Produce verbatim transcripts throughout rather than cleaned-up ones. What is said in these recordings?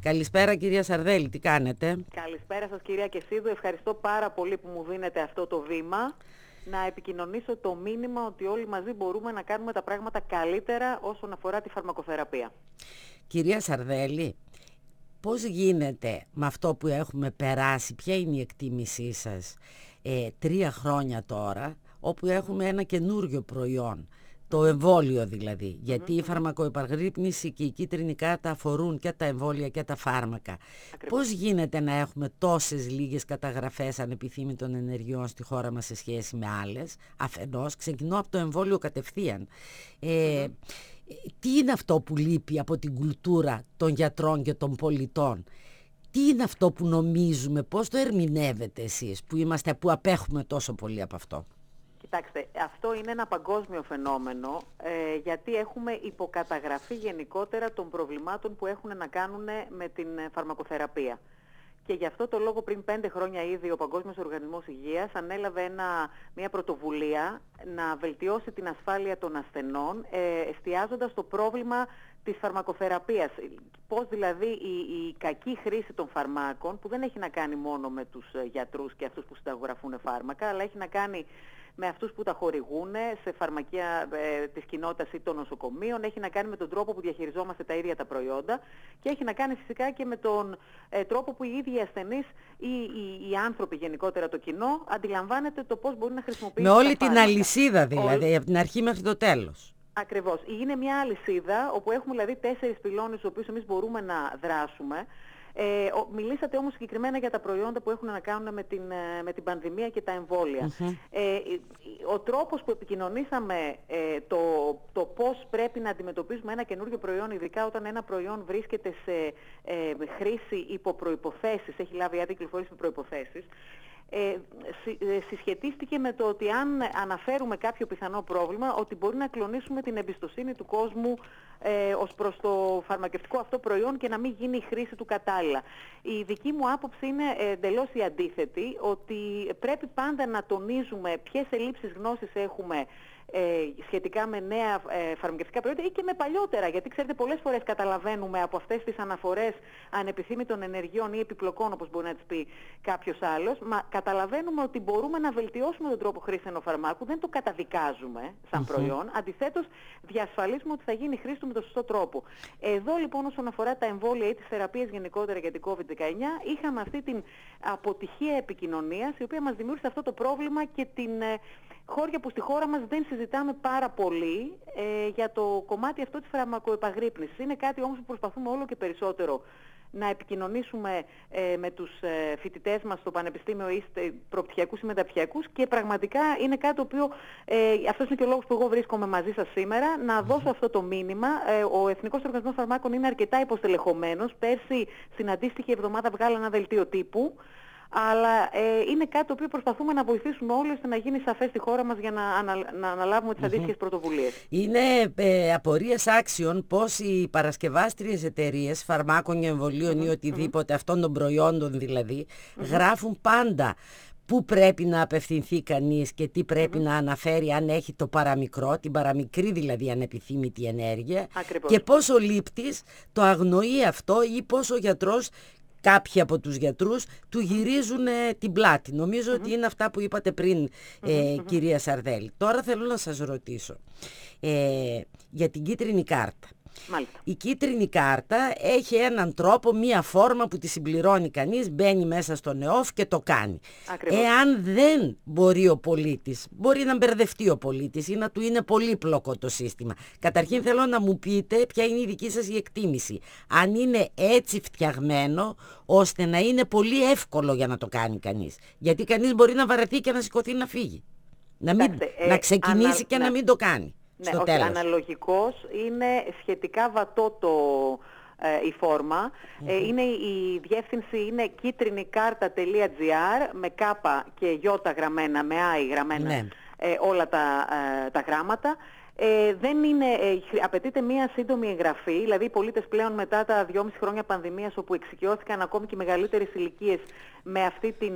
Καλησπέρα κυρία Σαρδέλη, τι κάνετε? Καλησπέρα σας κυρία Κεσίδου, ευχαριστώ πάρα πολύ που μου δίνετε αυτό το βήμα να επικοινωνήσω το μήνυμα ότι όλοι μαζί μπορούμε να κάνουμε τα πράγματα καλύτερα όσον αφορά τη φαρμακοθεραπεία. Κυρία Σαρδέλη, πώς γίνεται με αυτό που έχουμε περάσει, ποια είναι η εκτίμησή σας ε, τρία χρόνια τώρα, όπου έχουμε ένα καινούριο προϊόν, το εμβόλιο δηλαδή, γιατί mm-hmm. η φαρμακοεπαγρύπνηση και η κίτρινη κάρτα αφορούν και τα εμβόλια και τα φάρμακα. Ακριβώς. Πώς γίνεται να έχουμε τόσες λίγες καταγραφές ανεπιθύμητων ενεργειών στη χώρα μας σε σχέση με άλλες? Αφενός, ξεκινώ από το εμβόλιο κατευθείαν. Ε, mm-hmm. Τι είναι αυτό που λείπει από την κουλτούρα των γιατρών και των πολιτών? Τι είναι αυτό που νομίζουμε, πώς το ερμηνεύετε εσείς που, είμαστε, που απέχουμε τόσο πολύ από αυτό? Κοιτάξτε, αυτό είναι ένα παγκόσμιο φαινόμενο, ε, γιατί έχουμε υποκαταγραφή γενικότερα των προβλημάτων που έχουν να κάνουν με την φαρμακοθεραπεία. Και γι' αυτό το λόγο πριν πέντε χρόνια ήδη ο Παγκόσμιος Οργανισμός Υγείας ανέλαβε ένα, μια πρωτοβουλία να βελτιώσει την ασφάλεια των ασθενών, ε, εστιάζοντας στο πρόβλημα της φαρμακοθεραπείας. Πώς δηλαδή η, η κακή χρήση των φαρμάκων, που δεν έχει να κάνει μόνο με τους γιατρούς και αυτούς που συνταγογραφούν φάρμακα, αλλά έχει να κάνει με αυτούς που τα χορηγούν σε φαρμακεία ε, της κοινότητας ή των νοσοκομείων, έχει να κάνει με τον τρόπο που διαχειριζόμαστε τα ίδια τα προϊόντα και έχει να κάνει φυσικά και με τον ε, τρόπο που οι ίδιοι οι ασθενείς ή οι, οι άνθρωποι γενικότερα, το κοινό, αντιλαμβάνεται το πώς μπορεί να χρησιμοποιήσει. Με όλη την φάρμακα. Αλυσίδα δηλαδή, Όλη... από την αρχή μέχρι το τέλος. Ακριβώς. Είναι μια αλυσίδα όπου έχουμε δηλαδή τέσσερις πυλώνες στους οποίους εμείς μπορούμε να δράσουμε. Ε, μιλήσατε όμως συγκεκριμένα για τα προϊόντα που έχουν να κάνουν με την, με την πανδημία και τα εμβόλια. Mm-hmm. Ε, ο τρόπος που επικοινωνήσαμε ε, το, το πώς πρέπει να αντιμετωπίζουμε ένα καινούργιο προϊόν, ειδικά όταν ένα προϊόν βρίσκεται σε ε, χρήση υπό προϋποθέσεις, έχει λάβει άδεια κυκλοφορίας υπό προϋποθέσεις, Ε, συσχετίστηκε με το ότι αν αναφέρουμε κάποιο πιθανό πρόβλημα, ότι μπορεί να κλονίσουμε την εμπιστοσύνη του κόσμου ε, ως προς το φαρμακευτικό αυτό προϊόν και να μην γίνει η χρήση του κατάλληλα. Η δική μου άποψη είναι εντελώς η αντίθετη, ότι πρέπει πάντα να τονίζουμε ποιες ελλείψεις γνώσης έχουμε Ε, σχετικά με νέα ε, φαρμακευτικά προϊόντα ή και με παλιότερα, γιατί ξέρετε πολλές φορές καταλαβαίνουμε από αυτές τις αναφορές ανεπιθύμητων ενεργειών ή επιπλοκών, όπως μπορεί να τις πει κάποιος άλλος, μα καταλαβαίνουμε ότι μπορούμε να βελτιώσουμε τον τρόπο χρήσης ενός φαρμάκου, δεν το καταδικάζουμε σαν mm-hmm. προϊόν, αντιθέτως διασφαλίζουμε ότι θα γίνει η χρήση του με τον σωστό τρόπο. Εδώ λοιπόν όσον αφορά τα εμβόλια ή τις θεραπείες γενικότερα για την κόβιντ δεκαεννιά, είχαμε αυτή την αποτυχία επικοινωνίας, η οποία μας δημιούργησε αυτό το πρόβλημα και την ε, χώρια που στη χώρα μας δεν συζητάμε πάρα πολύ ε, για το κομμάτι αυτό της φαρμακοεπαγρύπνησης. Είναι κάτι όμως που προσπαθούμε όλο και περισσότερο να επικοινωνήσουμε ε, με τους ε, φοιτητές μας στο πανεπιστήμιο ή προπτυχιακούς ή μεταπτυχιακούς, και πραγματικά είναι κάτι το οποίο, ε, αυτός είναι και ο λόγος που εγώ βρίσκομαι μαζί σας σήμερα, να δώσω αυτό το μήνυμα. Ε, ο Εθνικός Οργανισμός Φαρμάκων είναι αρκετά υποστελεχωμένος. Πέρσι στην αντίστοιχη εβδομάδα βγάλα ένα δελτίο τύπου, αλλά ε, είναι κάτι το οποίο προσπαθούμε να βοηθήσουμε όλοι ώστε να γίνει σαφές στη χώρα μας για να, ανα, να αναλάβουμε τις αντίστοιχες mm-hmm. πρωτοβουλίες. Είναι ε, απορίας άξιων πώς οι παρασκευάστριες εταιρείες φαρμάκων, εμβολίων mm-hmm. ή οτιδήποτε, mm-hmm. αυτών των προϊόντων δηλαδή, mm-hmm. γράφουν πάντα πού πρέπει να απευθυνθεί κανείς και τι πρέπει mm-hmm. να αναφέρει αν έχει το παραμικρό, την παραμικρή δηλαδή ανεπιθύμητη ενέργεια. Ακριβώς. Και πώς ο λήπτης το αγνοεί αυτό ή πώς ο γιατρός, κάποιοι από τους γιατρούς, του γυρίζουν ε, την πλάτη. Νομίζω mm-hmm. ότι είναι αυτά που είπατε πριν, ε, mm-hmm. κυρία Σαρδέλη. Τώρα θέλω να σας ρωτήσω ε, για την κίτρινη κάρτα. Μάλιστα. Η κίτρινη κάρτα έχει έναν τρόπο, μία φόρμα που τη συμπληρώνει κανείς, μπαίνει μέσα στο ΝΕΟΦ και το κάνει. Ακριβώς. Εάν δεν μπορεί ο πολίτης, μπορεί να μπερδευτεί ο πολίτης ή να του είναι πολύπλοκο το σύστημα. Καταρχήν θέλω να μου πείτε ποια είναι η δική σας η εκτίμηση. Αν είναι έτσι φτιαγμένο ώστε να είναι πολύ εύκολο για να το κάνει κανείς. Γιατί κανείς μπορεί να βαρεθεί και να σηκωθεί να φύγει. Να, μην, ε, να ξεκινήσει ανα, και ναι. να μην το κάνει. Ναι, όχι, αναλογικώς είναι σχετικά βατό το, ε, η φόρμα. Mm-hmm. Ε, είναι, η διεύθυνση είναι κίτρινικάρτα.gr με κάπα και γιώτα γραμμένα, με άι γραμμένα, ναι. ε, όλα τα, ε, τα γράμματα. Ε, δεν είναι, ε, απαιτείται μία σύντομη εγγραφή, δηλαδή οι πολίτες πλέον μετά τα δυόμιση χρόνια πανδημίας, όπου εξοικειώθηκαν ακόμη και μεγαλύτερες ηλικίες με, αυτή την,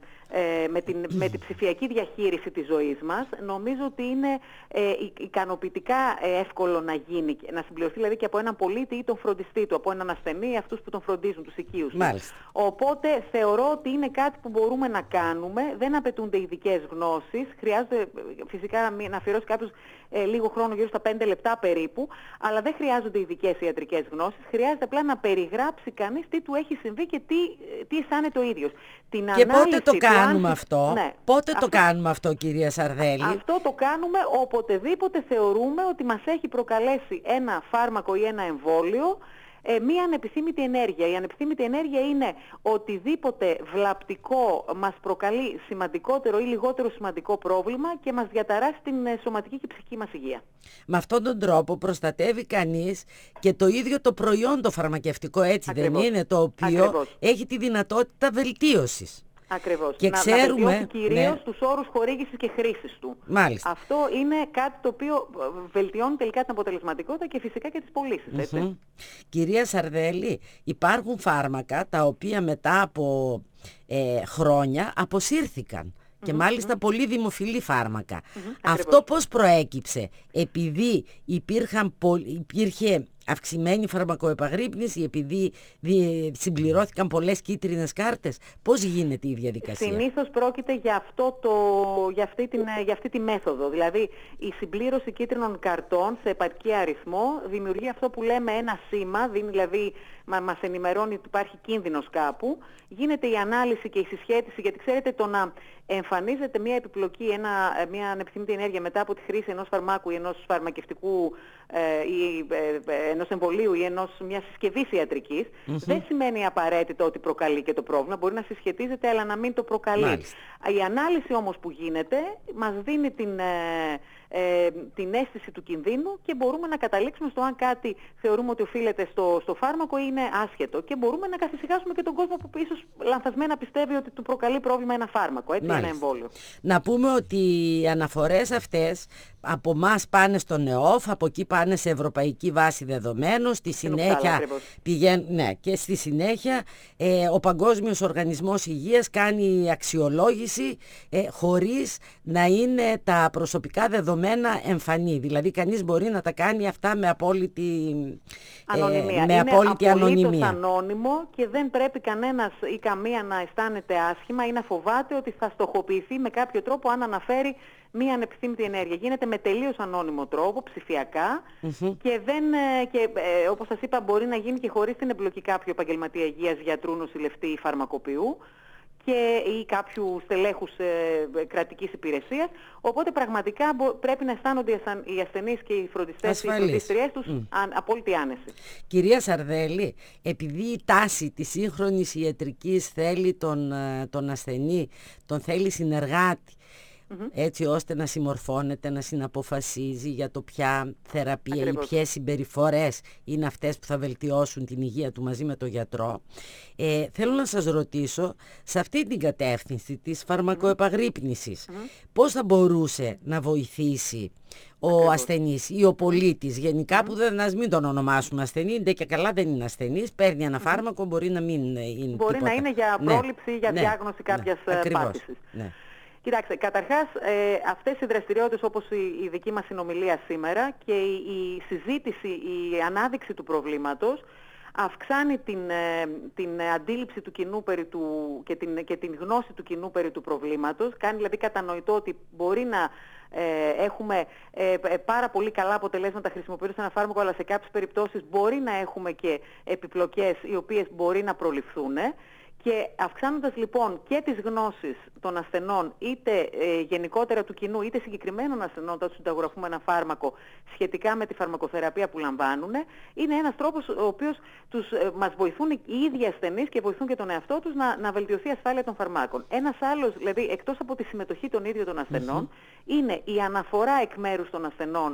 ε, με, την, με την ψηφιακή διαχείριση της ζωής μας, νομίζω ότι είναι ε, ικανοποιητικά εύκολο να γίνει, να συμπληρωθεί δηλαδή και από έναν πολίτη ή τον φροντιστή του, από έναν ασθενή ή αυτούς που τον φροντίζουν, τους οικείους του. Οπότε θεωρώ ότι είναι κάτι που μπορούμε να κάνουμε, δεν απαιτούνται ειδικές γνώσεις, χρειάζεται φυσικά να αφιερώσει κάποιος ε, λίγο χρόνο, γύρω στα πέντε λεπτά περίπου, αλλά δεν χρειάζονται ειδικές ιατρικές γνώσεις, χρειάζεται απλά να περιγράψει κανείς τι του έχει συμβεί και τι, τι αισθάνεται ο ίδιος. Την και πότε το κάνουμε αν... αυτό, ναι. πότε αυτό... το κάνουμε αυτό, κυρία Σαρδέλη? Αυτό το κάνουμε οποτεδήποτε θεωρούμε ότι μας έχει προκαλέσει ένα φάρμακο ή ένα εμβόλιο ε, μία ανεπιθύμητη ενέργεια. Η ανεπιθύμητη ενέργεια είναι οτιδήποτε βλαπτικό μας προκαλεί σημαντικότερο ή λιγότερο σημαντικό πρόβλημα και μας διαταράσει την σωματική και ψυχική μας υγεία. Με αυτόν τον τρόπο προστατεύει κανείς και το ίδιο το προϊόν το φαρμακευτικό, έτσι Ακριβώς. δεν είναι, το οποίο Ακριβώς. έχει τη δυνατότητα βελτίωσης. Ακριβώς. Και να, ξέρουμε, να βελτιώσει κυρίως ναι. τους όρους χορήγησης και χρήσης του. Μάλιστα. Αυτό είναι κάτι το οποίο βελτιώνει τελικά την αποτελεσματικότητα και φυσικά και τις πωλήσεις. Έτσι. Mm-hmm. Κυρία Σαρδέλη, υπάρχουν φάρμακα τα οποία μετά από ε, χρόνια αποσύρθηκαν. Και mm-hmm. μάλιστα πολύ δημοφιλή φάρμακα. Mm-hmm. Αυτό πώς προέκυψε? Επειδή υπήρχαν, υπήρχε αυξημένη φαρμακοεπαγρύπνηση, επειδή συμπληρώθηκαν πολλές κίτρινες κάρτες? Πώς γίνεται η διαδικασία? Συνήθως πρόκειται για, αυτό το, για, αυτή την, για αυτή τη μέθοδο. Δηλαδή η συμπλήρωση κίτρινων καρτών σε επαρκή αριθμό δημιουργεί αυτό που λέμε ένα σήμα, δηλαδή μα, μας ενημερώνει ότι υπάρχει κίνδυνος κάπου. Γίνεται η ανάλυση και η συσχέτιση, γιατί ξέρετε το να εμφανίζεται μια επιπλοκή, ένα, μια ανεπιθύμητη ενέργεια μετά από τη χρήση ενός φαρμάκου ή ενός φαρμακευτικού ε, ή ε, ενός εμβολίου ή ενός μιας συσκευής ιατρικής, mm-hmm. δεν σημαίνει απαραίτητα ότι προκαλεί και το πρόβλημα. Μπορεί να συσχετίζεται αλλά να μην το προκαλεί. Μάλιστα. Η ανάλυση όμως που γίνεται μας δίνει την, ε, ε, την αίσθηση του κινδύνου και μπορούμε να καταλήξουμε στο αν κάτι θεωρούμε ότι οφείλεται στο, στο φάρμακο ή είναι άσχετο. Και μπορούμε να καθησυχάσουμε και τον κόσμο που ίσως λανθασμένα πιστεύει ότι του προκαλεί πρόβλημα ένα φάρμακο, έτσι, ένα εμβόλιο. Να πούμε ότι οι αναφορές αυτές από εμάς πάνε στον ΕΟΦ, από εκεί πάνε σε ευρωπαϊκή βάση δεδομένων, στη συνέχεια πηγαίνουν, ναι, και στη συνέχεια ε, ο Παγκόσμιος Οργανισμός Υγείας κάνει αξιολόγηση ε, χωρίς να είναι τα προσωπικά δεδομένα εμφανή. Δηλαδή κανείς μπορεί να τα κάνει αυτά με απόλυτη ανωνυμία. Ε, με είναι απόλυτη ανωνυμία. Είναι ανώνυμο και δεν πρέπει κανένας ή καμία να αισθάνεται άσχημα ή να φοβάται ότι θα στοχοποιηθεί με κάποιο τρόπο αν αναφέρει μία ανεπιθύμητη ενέργεια. Γίνεται με τελείως ανώνυμο τρόπο, ψηφιακά mm-hmm. και, δεν, και ε, όπως σας είπα μπορεί να γίνει και χωρίς την εμπλοκή κάποιου επαγγελματία υγείας, γιατρού, νοσηλευτή ή φαρμακοποιού και, ή κάποιου στελέχους ε, κρατικής υπηρεσίας. Οπότε πραγματικά μπο, πρέπει να αισθάνονται οι ασθενείς και οι φροντιστές και οι φροντίστριές τους mm. αν, απόλυτη άνεση. Κυρία Σαρδέλη, επειδή η τάση της σύγχρονης ιατρικής θέλει τον, τον ασθενή, τον θέλει συνεργάτη, Mm-hmm. έτσι ώστε να συμμορφώνεται, να συναποφασίζει για το ποια θεραπεία Ακριβώς. ή ποιες συμπεριφορές είναι αυτές που θα βελτιώσουν την υγεία του μαζί με τον γιατρό. Ε, θέλω να σας ρωτήσω, σε αυτή την κατεύθυνση της φαρμακοεπαγρύπνησης, mm-hmm. πώς θα μπορούσε να βοηθήσει ο Ακριβώς. ασθενής ή ο πολίτης γενικά, mm-hmm. που δεν, ας μην τον ονομάσουμε ασθενή, είναι και καλά δεν είναι ασθενής, παίρνει ένα mm-hmm. φάρμακο, μπορεί να μην είναι Μπορεί τίποτα. να είναι για πρόληψη, ναι. για ναι. διάγνωση κάποιας ναι. πάθησης. Ναι. Κοιτάξτε, καταρχάς ε, αυτές οι δραστηριότητες όπως η, η δική μας συνομιλία σήμερα και η, η συζήτηση, η ανάδειξη του προβλήματος αυξάνει την, ε, την αντίληψη του κοινού περί του, και, την, και την γνώση του κοινού περί του προβλήματος, κάνει δηλαδή κατανοητό ότι μπορεί να ε, έχουμε ε, πάρα πολύ καλά αποτελέσματα χρησιμοποιώντας ένα φάρμακο, αλλά σε κάποιες περιπτώσεις μπορεί να έχουμε και επιπλοκές οι οποίες μπορεί να προληφθούν. Και αυξάνοντας λοιπόν και τις γνώσεις των ασθενών, είτε ε, γενικότερα του κοινού, είτε συγκεκριμένων ασθενών, όταν τους συνταγογραφούμε ένα φάρμακο σχετικά με τη φαρμακοθεραπεία που λαμβάνουν, είναι ένας τρόπος ο οποίος τους, ε, μας βοηθούν οι ίδιοι ασθενείς και βοηθούν και τον εαυτό τους να, να βελτιωθεί η ασφάλεια των φαρμάκων. Ένας άλλος, δηλαδή εκτός από τη συμμετοχή των ίδιων των ασθενών, mm-hmm. είναι η αναφορά εκ μέρους των ασθενών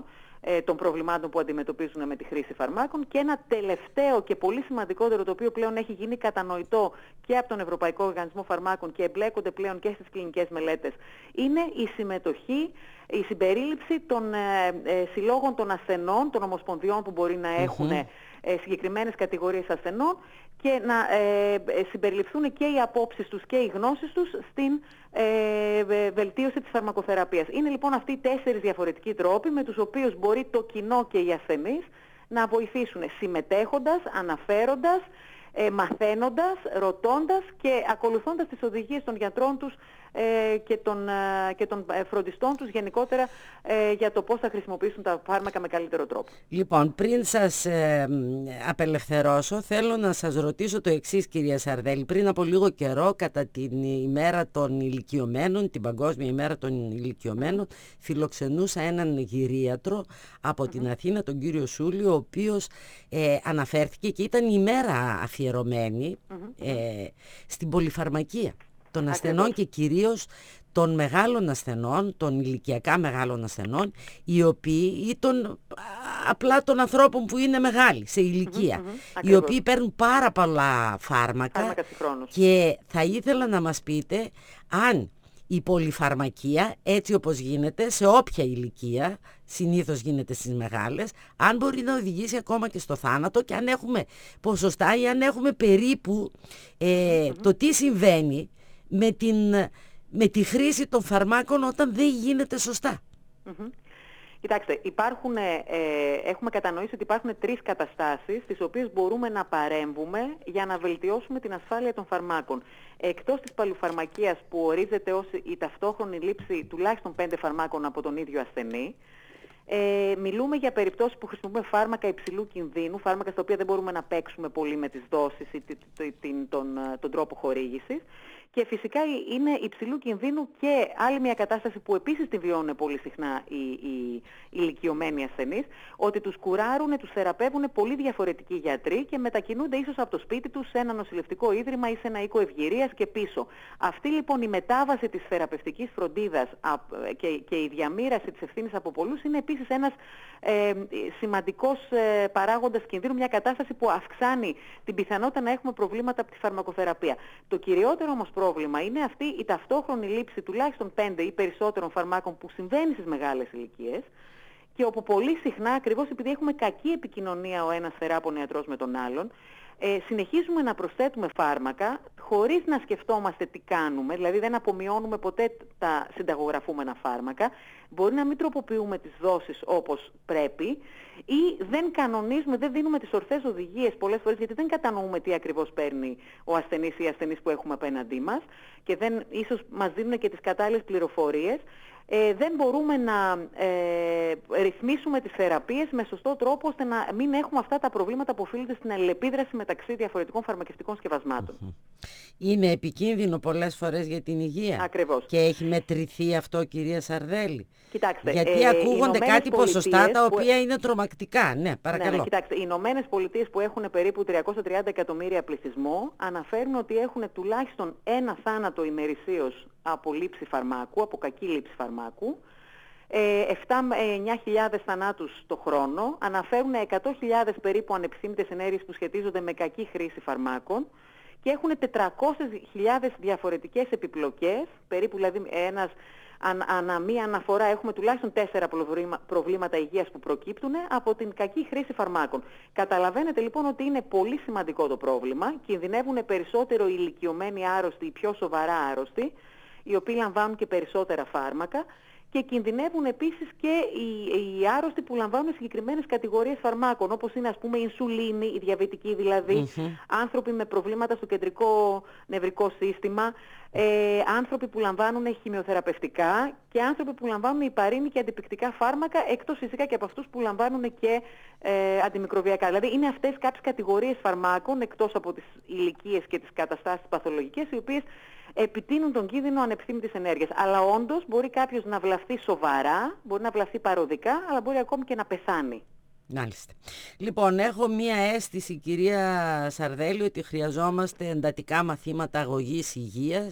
ε, των προβλημάτων που αντιμετωπίζουν με τη χρήση φαρμάκων. Και ένα τελευταίο και πολύ σημαντικότερο, το οποίο πλέον έχει γίνει κατανοητό και από τον Ευρωπαϊκό Οργανισμό Φαρμάκων και εμπλέκονται πλέον και στις κλινικές μελέτες, είναι η συμμετοχή, η συμπερίληψη των ε, ε, συλλόγων των ασθενών, των ομοσπονδιών που μπορεί να έχουν mm-hmm. ε, συγκεκριμένες κατηγορίες ασθενών, και να ε, συμπεριληφθούν και οι απόψεις τους και οι γνώσεις τους στην ε, βελτίωση της φαρμακοθεραπείας. Είναι λοιπόν αυτοί οι τέσσερις διαφορετικοί τρόποι με τους οποίους μπορεί το κοινό και οι ασθενείς να βοηθήσουν, συμμετέχοντας, αναφέροντας, ε, μαθαίνοντας, ρωτώντας και ακολουθώντας τις οδηγίες των γιατρών τους ε, και, των, ε, και των φροντιστών τους γενικότερα ε, για το πώς θα χρησιμοποιήσουν τα φάρμακα με καλύτερο τρόπο. Λοιπόν, πριν σας ε, απελευθερώσω, θέλω να σας ρωτήσω το εξής, κυρία Σαρδέλη. Πριν από λίγο καιρό, κατά την ημέρα των ηλικιωμένων, την Παγκόσμια ημέρα των ηλικιωμένων, φιλοξενούσα έναν γυρίατρο από mm-hmm. την Αθήνα, τον κύριο Σούλη, ο οποίος ε, αναφέρθηκε και ήταν η ημέρα αφιερωμένη mm-hmm. ε, στην πολυφαρμακεία των ασθενών. Ακριβώς. Και κυρίως των μεγάλων ασθενών, των ηλικιακά μεγάλων ασθενών, οι οποίοι ή των, απλά των ανθρώπων που είναι μεγάλοι σε ηλικία, mm-hmm, οι οποίοι παίρνουν πάρα πολλά φάρμακα, φάρμακα και θα ήθελα να μας πείτε αν η πολυφαρμακεία, έτσι όπως γίνεται σε όποια ηλικία, συνήθως γίνεται στις μεγάλες, αν μπορεί να οδηγήσει ακόμα και στο θάνατο, και αν έχουμε ποσοστά ή αν έχουμε περίπου ε, mm-hmm. το τι συμβαίνει με, την, με τη χρήση των φαρμάκων όταν δεν γίνεται σωστά. Mm-hmm. Κοιτάξτε, υπάρχουν, ε, έχουμε κατανοήσει ότι υπάρχουν τρεις καταστάσεις στις οποίες μπορούμε να παρέμβουμε για να βελτιώσουμε την ασφάλεια των φαρμάκων. Εκτός της παλιοφαρμακείας, που ορίζεται ως η ταυτόχρονη λήψη τουλάχιστον πέντε φαρμάκων από τον ίδιο ασθενή, Ε, μιλούμε για περιπτώσεις που χρησιμοποιούμε φάρμακα υψηλού κινδύνου, φάρμακα στα οποία δεν μπορούμε να παίξουμε πολύ με τις δόσεις ή τον, τον τρόπο χορήγησης. Και φυσικά είναι υψηλού κινδύνου και άλλη μια κατάσταση που επίσης τη βιώνουν πολύ συχνά οι, οι, οι ηλικιωμένοι ασθενείς, ότι τους κουράρουν, τους θεραπεύουν πολύ διαφορετικοί γιατροί και μετακινούνται ίσως από το σπίτι τους σε ένα νοσηλευτικό ίδρυμα ή σε ένα οίκο ευγυρίας και πίσω. Αυτή λοιπόν η μετάβαση της θεραπευτικής φροντίδας και, και η διαμοίραση της ευθύνης από πολλούς είναι επίσης ένας ε, σημαντικός ε, παράγοντας κινδύνου, μια κατάσταση που αυξάνει την πιθανότητα να έχουμε προβλήματα από τη φαρμακοθεραπεία. Το κυριότερο όμως πρόβλημα είναι αυτή η ταυτόχρονη λήψη τουλάχιστον πέντε ή περισσότερων φαρμάκων που συμβαίνει στις μεγάλες ηλικίες, και όπου πολύ συχνά, ακριβώς επειδή έχουμε κακή επικοινωνία ο ένας θεράπων ιατρός με τον άλλον, ε, συνεχίζουμε να προσθέτουμε φάρμακα χωρίς να σκεφτόμαστε τι κάνουμε, δηλαδή δεν απομειώνουμε ποτέ τα συνταγογραφούμενα φάρμακα, μπορεί να μην τροποποιούμε τις δόσεις όπως πρέπει ή δεν κανονίζουμε, δεν δίνουμε τις ορθές οδηγίες πολλές φορές, γιατί δεν κατανοούμε τι ακριβώς παίρνει ο ασθενής ή οι ασθενείς που έχουμε απέναντί μας και δεν, ίσως μας δίνουν και τις κατάλληλες πληροφορίες. Ε, δεν μπορούμε να ε, ρυθμίσουμε τις θεραπείες με σωστό τρόπο, ώστε να μην έχουμε αυτά τα προβλήματα που οφείλονται στην αλληλεπίδραση μεταξύ διαφορετικών φαρμακευτικών σκευασμάτων. Είναι επικίνδυνο πολλές φορές για την υγεία. Ακριβώς. Και έχει μετρηθεί αυτό, κυρία Σαρδέλη? Κοιτάξτε, γιατί ε, ακούγονται κάτι ποσοστά τα οποία που... είναι τρομακτικά. Ναι, παρακαλώ. Ναι, ναι, κοιτάξτε, οι Ηνωμένες Πολιτείες, που έχουν περίπου τριακόσια τριάντα εκατομμύρια πληθυσμό, αναφέρουν ότι έχουν τουλάχιστον ένα θάνατο ημερησίως από λήψη φαρμάκου, από κακή λήψη φαρμάκου, επτά με εννιά χιλιάδες θανάτους το χρόνο, αναφέρουν εκατό χιλιάδες περίπου ανεπιθύμητες ενέργειες που σχετίζονται με κακή χρήση φαρμάκων, και έχουν τετρακόσιες χιλιάδες διαφορετικές επιπλοκές, περίπου δηλαδή ένας, αν, ανά μία αναφορά έχουμε τουλάχιστον τέσσερα προβλήματα υγείας που προκύπτουν από την κακή χρήση φαρμάκων. Καταλαβαίνετε λοιπόν ότι είναι πολύ σημαντικό το πρόβλημα, κινδυνεύουν περισσότερο οι ηλικιωμένοι άρρωστοι, οι πιο σοβαρά άρρωστοι, οι οποίοι λαμβάνουν και περισσότερα φάρμακα, και κινδυνεύουν επίσης και οι, οι άρρωστοι που λαμβάνουν συγκεκριμένες κατηγορίες φαρμάκων, όπως είναι ας πούμε η ινσουλίνη, η διαβητική δηλαδή, mm-hmm. άνθρωποι με προβλήματα στο κεντρικό νευρικό σύστημα, ε, άνθρωποι που λαμβάνουν χημειοθεραπευτικά και άνθρωποι που λαμβάνουν υπαρρήνη και αντιπικτικά φάρμακα, εκτός φυσικά και από αυτούς που λαμβάνουν και ε, αντιμικροβιακά. Δηλαδή είναι αυτές κάποιες κατηγορίες φαρμάκων, εκτός από τις ηλικίες και τις καταστάσεις παθολογικές, οι οποίες επιτείνουν τον κίνδυνο ανεπιθύμητης ενέργειας. Αλλά όντως μπορεί κάποιος να βλαφθεί σοβαρά, μπορεί να βλαφθεί παροδικά, αλλά μπορεί ακόμη και να πεθάνει. Μάλιστα. Λοιπόν, έχω μία αίσθηση, κυρία Σαρδέλη, ότι χρειαζόμαστε εντατικά μαθήματα αγωγής υγείας,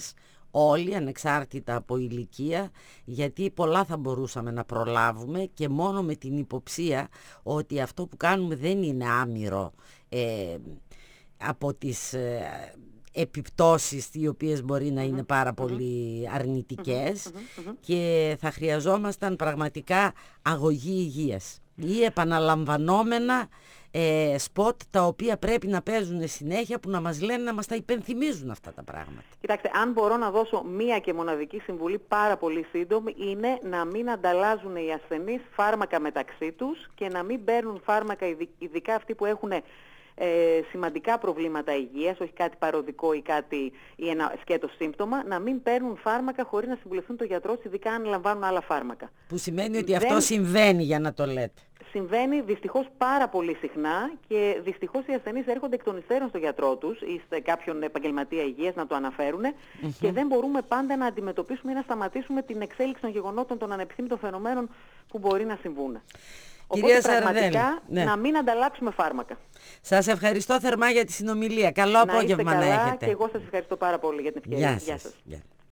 όλοι ανεξάρτητα από ηλικία, γιατί πολλά θα μπορούσαμε να προλάβουμε και μόνο με την υποψία ότι αυτό που κάνουμε δεν είναι άμυρο ε, από τις ε, επιπτώσεις οι οποίες μπορεί να είναι πάρα πολύ αρνητικές και θα χρειαζόμασταν πραγματικά αγωγή υγείας ή επαναλαμβανόμενα ε, σποτ τα οποία πρέπει να παίζουν συνέχεια, που να μας λένε, να μας τα υπενθυμίζουν αυτά τα πράγματα. Κοιτάξτε, αν μπορώ να δώσω μία και μοναδική συμβουλή πάρα πολύ σύντομη, είναι να μην ανταλλάζουν οι ασθενείς φάρμακα μεταξύ τους και να μην παίρνουν φάρμακα, ειδικά αυτοί που έχουν Ε, σημαντικά προβλήματα υγείας, όχι κάτι παροδικό ή, κάτι, ή ένα σκέτο σύμπτωμα, να μην παίρνουν φάρμακα χωρίς να συμβουλευτούν τον γιατρό τους, ειδικά αν λαμβάνουν άλλα φάρμακα. Που σημαίνει ότι Δεν... αυτό συμβαίνει, για να το λέτε. Συμβαίνει δυστυχώς πάρα πολύ συχνά και δυστυχώς οι ασθενείς έρχονται εκ των υστέρων στον γιατρό τους ή σε κάποιον επαγγελματία υγείας να το αναφέρουν mm-hmm. και δεν μπορούμε πάντα να αντιμετωπίσουμε ή να σταματήσουμε την εξέλιξη των γεγονότων, των ανεπιθύμητων φαινομένων που μπορεί να συμβούν. Οπότε πραγματικά ναι. να μην ανταλλάξουμε φάρμακα. Σας ευχαριστώ θερμά για τη συνομιλία. Καλό απόγευμα να έχετε. Και εγώ σας ευχαριστώ πάρα πολύ για την ευκαιρία. Γεια σας. Γεια.